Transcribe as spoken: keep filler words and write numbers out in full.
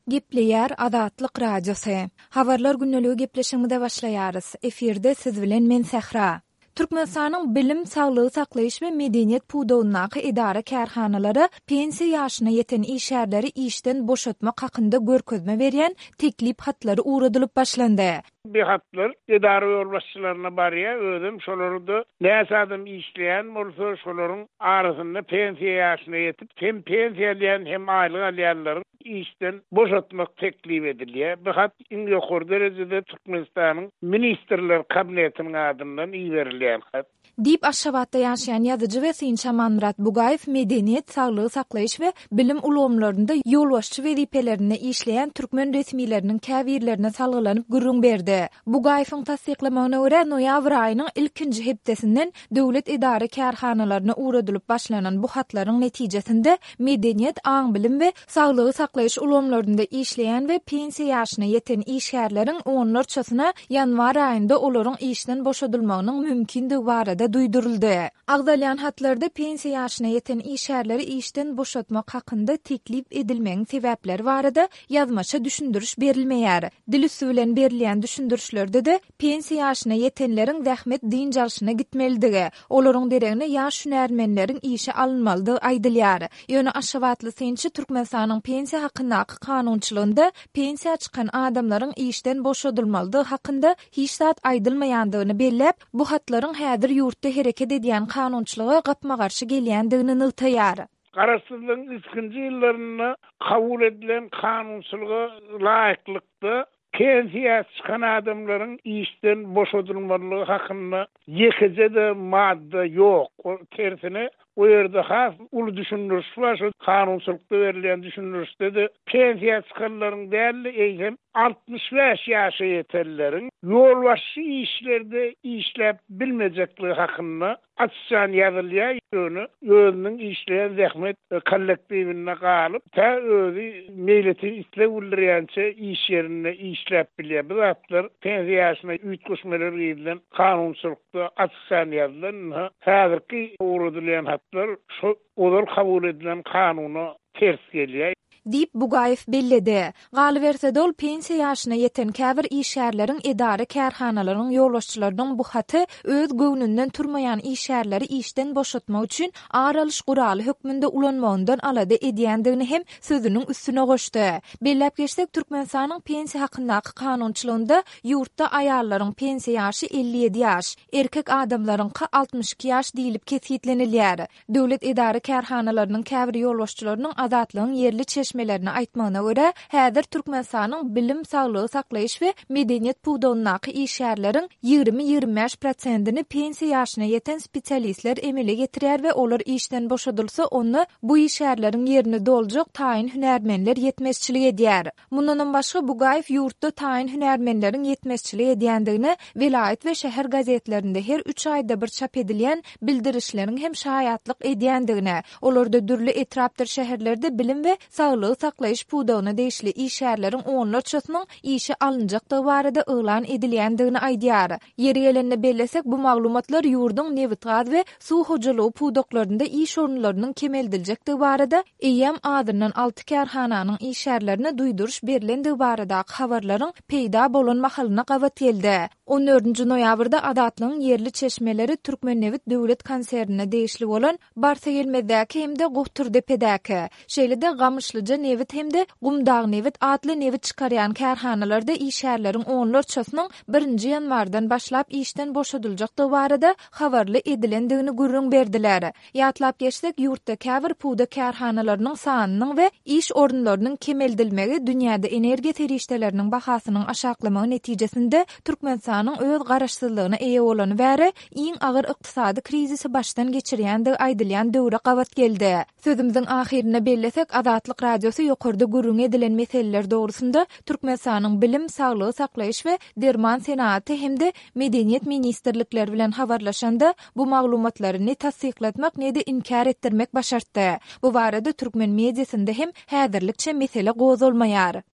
Gepleýär Azatlyk Radiosu. Habarlar günneligi gepleşiginde başlaýarys. Eferde siz bilen men Sehra. Türkmenistanyň bilim, saglygy saklaýyş we medeniýet puwdawynyňky idara kärhanalary pensiýa ýaşyna ýeten işärleri işden boşatmak hakynda görkezme berýän teklip hatlary uğradylyp başlandy. Bir hatlar idara ýolbaşçylaryna barýa, özüm şolary da näse adam işleýän bolsa şolaryň arasynda pensiýa ýaşyna ýetip, hem pensiýalyan hem aýlyk alýanlaryň işden boşatmak teklip edilýär. Bu hat iň ýokary derejede Türkmenistanyň ministrler kabinetiniň adyndan iýerilýän hat. Dip Aşgabatda ýaşaýan ýazyjy we Synça Manmurat Bugaýew medeniýet, saglygy saklaýyş we bilim ulamlarynda ýolbaşçy wezipelerini işleýän türkmen resmiýetleriniň käbirlerine salgylanyp gürrüň berdi. Bugaýewiň tasdiklamagyna görä noýabr aýynyň ilkinji hepdesinden döwlet idara kärhanalaryna uğradylyp başlanan bu hatlaryň netijesinde medeniýet, aň bilim we saglygy saklaýyş ulamlarynda işleýän we pensiýa ýaşyna ýeten işgärleriň onlarçasyna ýanwar aýynda olaryň işden boşadylmagynyň mümkinligi barada duyduruldy. Agdalyan hatlarda pensiýa ýaşyna ýeten işgärleri işden boşatmak hakynda teklip edilmeň sebäpleri barada ýazmaça düşündürüş berilmeýär. Dil üstü bilen berilýän düşündürüşlerde de pensiýa ýaşyna ýetenleriň zähmet diň jarşyna gitmelidigi, olaryň deregine ýaş hünärmenleriň işe alınmalydygy aýdylýar. Ýöne Aşgabatly Synça Türkmenistanyň pensiýa hakyndaky kanunçylygynda pensiýa çykan adamlaryň işden boşadylmalydygy hakynda hiç zat aýdylmaýandygyny belläp, bu hatlaryň häzir ýurtda hereket edýän kanunçylyga gapma garşy gelýändigini nytaýar. Garaşsyzlygyň ilkinji ýyllaryna kabul edilen kanunçylyga laýyklykda pensiýa çykan adamlaryň işden boşadylmalydygy hakynda ýekije de madda ýok. O tersine o ýerde has ulu düşündürüş bar. Şu kanunçylykda berilen düşündürüşde de pensiýa çykanlaryň däli eýsem altmış beş ýaşa ýetenleriň ýolbaşçy işlerde işläp bilmejekligi hakynda açsan ýazylýar. Ýöne özüniň işleýän zähmet kollektiwine galyp, ta özü meýleti isle ulurýança iş ýerinde işläp bilýär. Bu zatlar pensiýa ýaşyna üýtgeşmeler edilen kanunçylykda açsan ýazylan häzirki uğradylýan hatlar şu olar kabul edilen kanuny ters gelýär. Dip Bugaýew belledi. Galy berse dol pensiýa ýaşyna ýeten käbir işgärleriň idara kärhanalaryň ýolbaşçylarynyň bu haty öz göwnünden turmaýan işgärleri işden boşatmak üçin aralyş guraly hökmünde ulanmagyndan alady edýändigini hem sözüniň üstüne goşdy. Belläp geçsek Türkmenistanyň pensiýa hakyndaky kanunçylygynda ýurtda aýallaryň pensiýa ýaşy elli ýedi ýaş, erkek adamlaryňky altmış iki ýaş diýilip kesitlenilýär. Döwlet idara kärhanalarynyň käbir ýolbaşçylarynyň azatlygyň yerli çeşmelerini aýtmagyna görä, häzir Türkmenistanyň bilim, saglygy saklaýyş we medeniýet puwdawynyňky işgärleriň ýygrimi ýygrimi beş prosentini pensiýa ýaşyna ýeten spesialistler emele getirýär we olar işden boşadylsa onu bu işgärleriň ýerini doljak taýin hünärmenler ýetmezçilik edýär. Mundan başga Bugaýew ýurtda taýin hünärmenleriň ýetmezçilik edýändigini vilayet we şäher gazetlerinde her üç aýda bir çap edilýän bildirişleriň hem şaýatlyk edýändigini, olarda dürli etrapdyr şäherlerde bilim we saglygy saklaýyş puwdawyna deýişli işgärleriň onlarçasynyň işe alynjakdygy barada elan edilýändigini aýdýar. Ýeri gelende bellesek bu maglumatlar ýurduň newit gaz we suw hojalygy puwdaklarynda iş orunlarynyň kemeldiljekdigi barada eýem adından alty kärhananyň işgärlerini duýduruş berilendigi baradaky habarlaryň peýda bolan mahalyna gawat geldi. on dördünji noýabrda Adatlyň yerli çeşmeleri Türkmennewit döwlet konsernine deýişli bolan Barsagelmezdäki hemde Gowturdepedäki, şeýle-de Gamyşlyja Newit hemde Gumdag Newit adly newit çykarýan kärhanalarda işgärleriň onlarçasynyň birinji ýanwardan başlap işden boşadyljakdygy barada habarly edilendigini gürrüň berdiler. Ýatlap geçsek ýurtda käbir puwda kärhanalarynyň sanynyň we iş orunlarynyň kemeldilmegi dünýäde energiýa terişdeleriniň bahasynyň aşaklamagy netijesinde Türkmenistanyň öz garaşsyzlygyna eýe bolan bäri iň agyr ykdysady krizisi başdan geçirýändigi aýdylýan döwre gawat geldi. Sözümizin ahirine bellesek Azatlyk Radiosu ýokarda gürrüň edilen meseleler dogrusunda Türkmenistanyň bilim, saglygy saklaýyş we derman senaty hemde medeniýet ministrlikleri bilen habarlaşanda bu maglumatlary ne tasdiklatmak ne de inkar etdirmek başartdy. Bu barada türkmen mediasynda hem häzirlikçe mesele gozulmaýar.